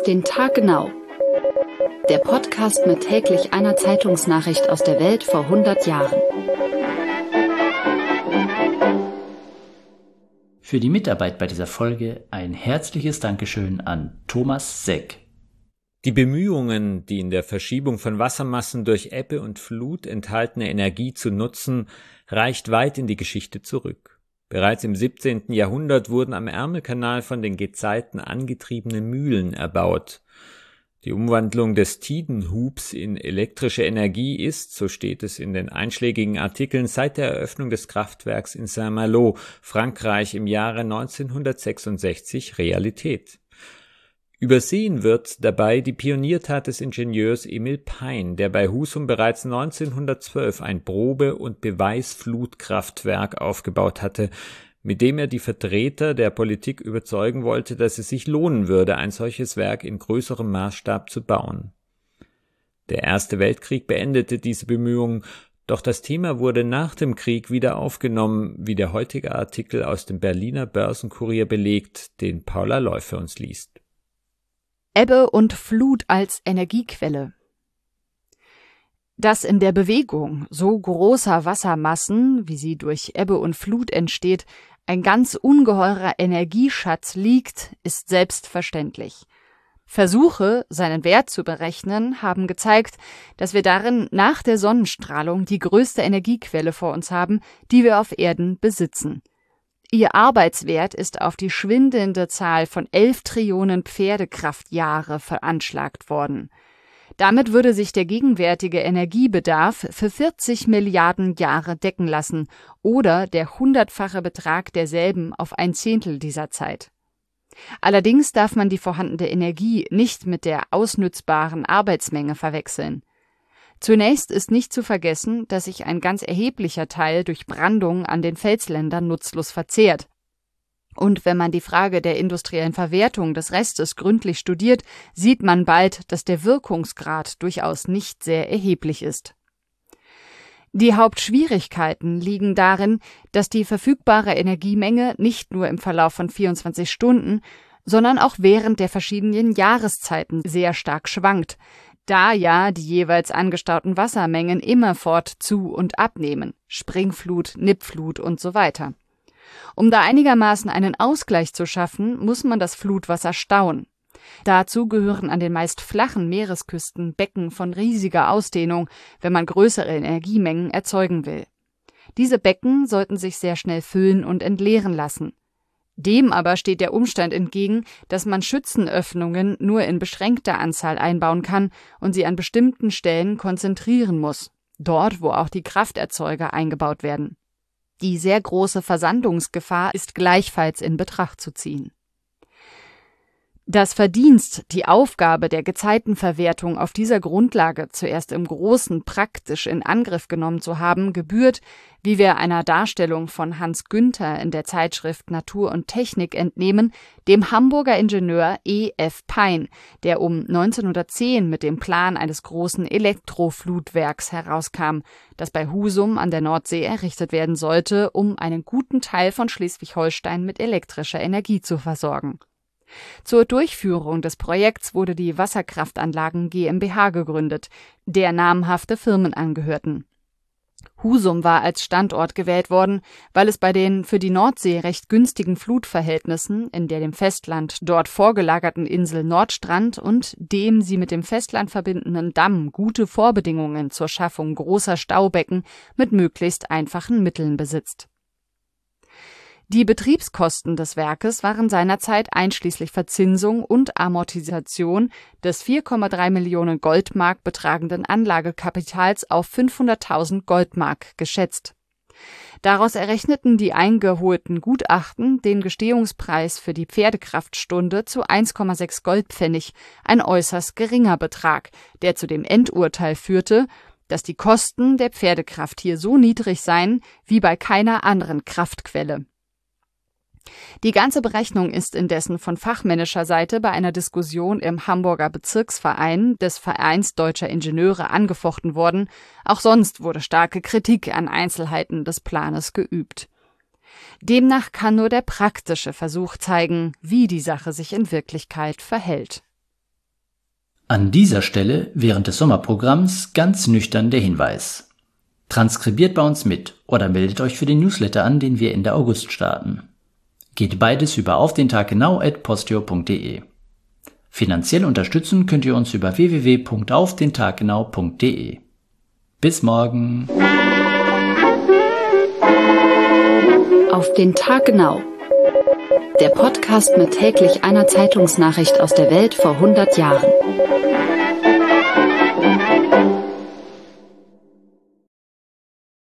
den Tag genau. Der Podcast mit täglich einer Zeitungsnachricht aus der Welt vor 100 Jahren. Für die Mitarbeit bei dieser Folge ein herzliches Dankeschön an Thomas Seck. Die Bemühungen, die in der Verschiebung von Wassermassen durch Ebbe und Flut enthaltene Energie zu nutzen, reicht weit in die Geschichte zurück. Bereits im 17. Jahrhundert wurden am Ärmelkanal von den Gezeiten angetriebene Mühlen erbaut. Die Umwandlung des Tidenhubs in elektrische Energie ist, so steht es in den einschlägigen Artikeln, seit der Eröffnung des Kraftwerks in Saint-Malo, Frankreich im Jahre 1966 Realität. Übersehen wird dabei die Pioniertat des Ingenieurs Emil Pein, der bei Husum bereits 1912 ein Probe- und Beweisflutkraftwerk aufgebaut hatte, mit dem er die Vertreter der Politik überzeugen wollte, dass es sich lohnen würde, ein solches Werk in größerem Maßstab zu bauen. Der Erste Weltkrieg beendete diese Bemühungen, doch das Thema wurde nach dem Krieg wieder aufgenommen, wie der heutige Artikel aus dem Berliner Börsenkurier belegt, den Paula Loy für uns liest. Ebbe und Flut als Energiequelle. Dass in der Bewegung so großer Wassermassen, wie sie durch Ebbe und Flut entsteht, ein ganz ungeheurer Energieschatz liegt, ist selbstverständlich. Versuche, seinen Wert zu berechnen, haben gezeigt, dass wir darin nach der Sonnenstrahlung die größte Energiequelle vor uns haben, die wir auf Erden besitzen. Ihr Arbeitswert ist auf die schwindende Zahl von 11 Trillionen Pferdekraftjahre veranschlagt worden. Damit würde sich der gegenwärtige Energiebedarf für 40 Milliarden Jahre decken lassen oder der 100-fache Betrag derselben auf 1/10 dieser Zeit. Allerdings darf man die vorhandene Energie nicht mit der ausnützbaren Arbeitsmenge verwechseln. Zunächst ist nicht zu vergessen, dass sich ein ganz erheblicher Teil durch Brandung an den Felsländern nutzlos verzehrt. Und wenn man die Frage der industriellen Verwertung des Restes gründlich studiert, sieht man bald, dass der Wirkungsgrad durchaus nicht sehr erheblich ist. Die Hauptschwierigkeiten liegen darin, dass die verfügbare Energiemenge nicht nur im Verlauf von 24 Stunden, sondern auch während der verschiedenen Jahreszeiten sehr stark schwankt, da ja die jeweils angestauten Wassermengen immerfort zu- und abnehmen, Springflut, Nippflut und so weiter. Um da einigermaßen einen Ausgleich zu schaffen, muss man das Flutwasser stauen. Dazu gehören an den meist flachen Meeresküsten Becken von riesiger Ausdehnung, wenn man größere Energiemengen erzeugen will. Diese Becken sollten sich sehr schnell füllen und entleeren lassen. Dem aber steht der Umstand entgegen, dass man Schützenöffnungen nur in beschränkter Anzahl einbauen kann und sie an bestimmten Stellen konzentrieren muss, dort wo auch die Krafterzeuger eingebaut werden. Die sehr große Versandungsgefahr ist gleichfalls in Betracht zu ziehen. Das Verdienst, die Aufgabe der Gezeitenverwertung auf dieser Grundlage zuerst im Großen praktisch in Angriff genommen zu haben, gebührt, wie wir einer Darstellung von Hans Günther in der Zeitschrift Natur und Technik entnehmen, dem Hamburger Ingenieur E. F. Pein, der um 1910 mit dem Plan eines großen Elektroflutwerks herauskam, das bei Husum an der Nordsee errichtet werden sollte, um einen guten Teil von Schleswig-Holstein mit elektrischer Energie zu versorgen. Zur Durchführung des Projekts wurde die Wasserkraftanlagen GmbH gegründet, der namhafte Firmen angehörten. Husum war als Standort gewählt worden, weil es bei den für die Nordsee recht günstigen Flutverhältnissen in der dem Festland dort vorgelagerten Insel Nordstrand und dem sie mit dem Festland verbindenden Damm gute Vorbedingungen zur Schaffung großer Staubecken mit möglichst einfachen Mitteln besitzt. Die Betriebskosten des Werkes waren seinerzeit einschließlich Verzinsung und Amortisation des 4,3 Millionen Goldmark betragenden Anlagekapitals auf 500.000 Goldmark geschätzt. Daraus errechneten die eingeholten Gutachten den Gestehungspreis für die Pferdekraftstunde zu 1,6 Goldpfennig, ein äußerst geringer Betrag, der zu dem Endurteil führte, dass die Kosten der Pferdekraft hier so niedrig seien wie bei keiner anderen Kraftquelle. Die ganze Berechnung ist indessen von fachmännischer Seite bei einer Diskussion im Hamburger Bezirksverein des Vereins Deutscher Ingenieure angefochten worden, auch sonst wurde starke Kritik an Einzelheiten des Planes geübt. Demnach kann nur der praktische Versuch zeigen, wie die Sache sich in Wirklichkeit verhält. An dieser Stelle während des Sommerprogramms ganz nüchtern der Hinweis. Transkribiert bei uns mit oder meldet euch für den Newsletter an, den wir Ende August starten. Geht beides über aufdenTaggenau@posteo.de. Finanziell unterstützen könnt ihr uns über www.aufdentaggenau.de. Bis morgen. Auf den Tag genau. Der Podcast mit täglich einer Zeitungsnachricht aus der Welt vor 100 Jahren.